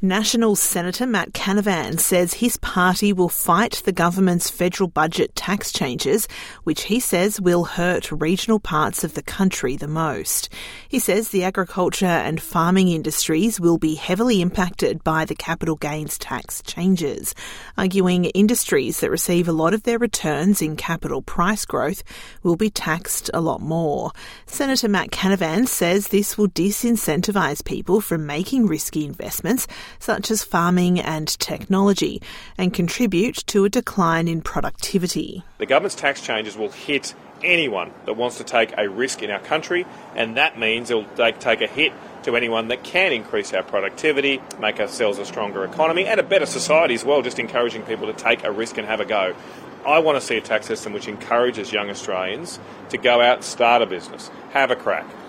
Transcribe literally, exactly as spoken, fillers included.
National Senator Matt Canavan says his party will fight the government's federal budget tax changes, which he says will hurt regional parts of the country the most. He says the agriculture and farming industries will be heavily impacted by the capital gains tax changes, arguing industries that receive a lot of their returns in capital price growth will be taxed a lot more. Senator Matt Canavan says this will disincentivise people from making risky investments such as farming and technology, and contribute to a decline in productivity. The government's tax changes will hit anyone that wants to take a risk in our country, and that means it'll take a hit to anyone that can increase our productivity, make ourselves a stronger economy and a better society as well, just encouraging people to take a risk and have a go. I want to see a tax system which encourages young Australians to go out and start a business, have a crack,